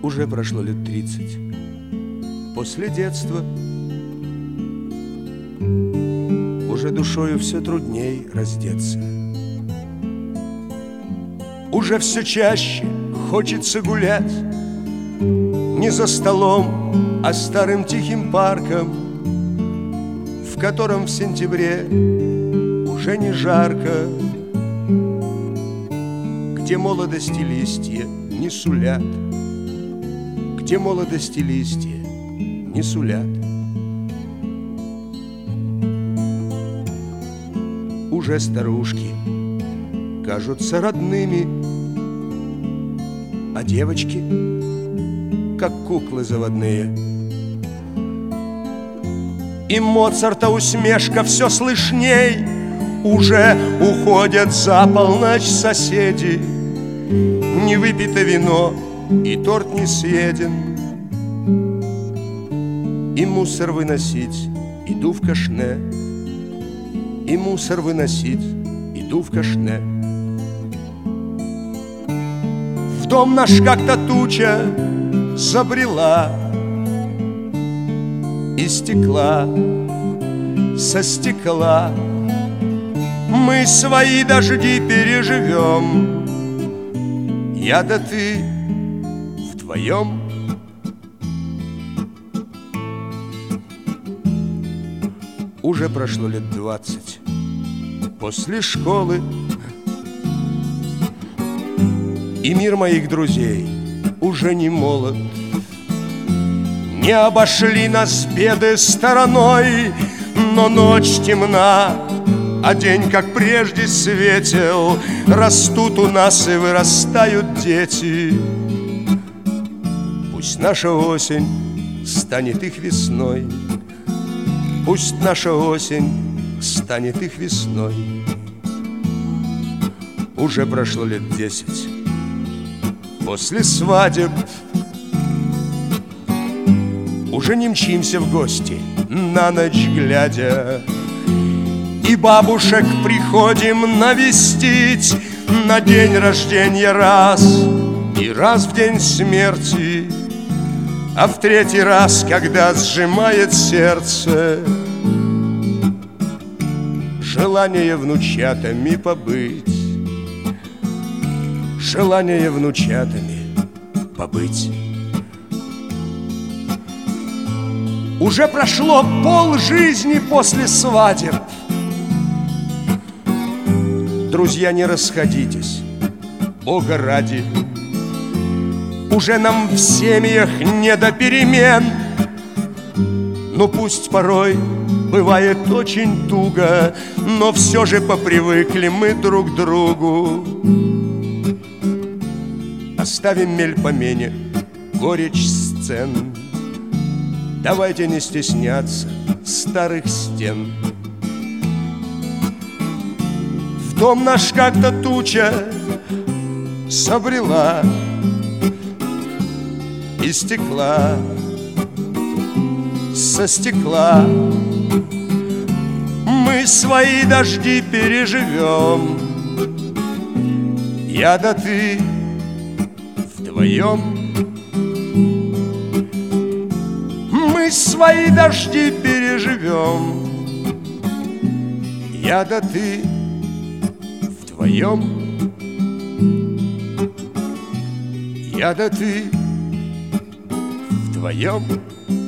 Уже прошло лет 30 после детства. Уже душою все трудней раздеться. Уже все чаще хочется гулять не за столом, а старым тихим парком, в котором в сентябре уже не жарко, где молодости листья не сулят, где молодости листья не сулят. Уже старушки кажутся родными, а девочки как куклы заводные. И Моцарта усмешка все слышней. Уже уходят за полночь соседи. Не выпито вино, и торт не съеден. И мусор выносить иду в кашне. И мусор выносить иду в кашне. В дом наш как-то туча забрела, и стекла со стекла мы свои дожди переживем. Я да ты вдвоем. Уже прошло лет 20 после школы, и мир моих друзей уже не молод. Не обошли нас беды стороной, но ночь темна, а день, как прежде, светел. Растут у нас и вырастают дети. Пусть наша осень станет их весной. Пусть наша осень станет их весной. Уже прошло лет 10 после свадеб. Уже не мчимся в гости на ночь глядя, и бабушек приходим навестить на день рождения раз, и раз в день смерти, а в третий раз, когда сжимает сердце желание внучатами побыть, желание внучатами побыть. Уже прошло полжизни после свадеб. Друзья, не расходитесь, Бога ради. Уже нам в семьях не до перемен. Но пусть порой бывает очень туго, но все же попривыкли мы друг к другу. Оставим мельпомене горечь сцен. Давайте не стесняться старых стен. В дом наш как-то туча забрела, и стекла со стекла мы свои дожди переживем. Я да ты вдвоем. Мы свои дожди переживем. Я да ты вдвоем. Я да ты вдвоем.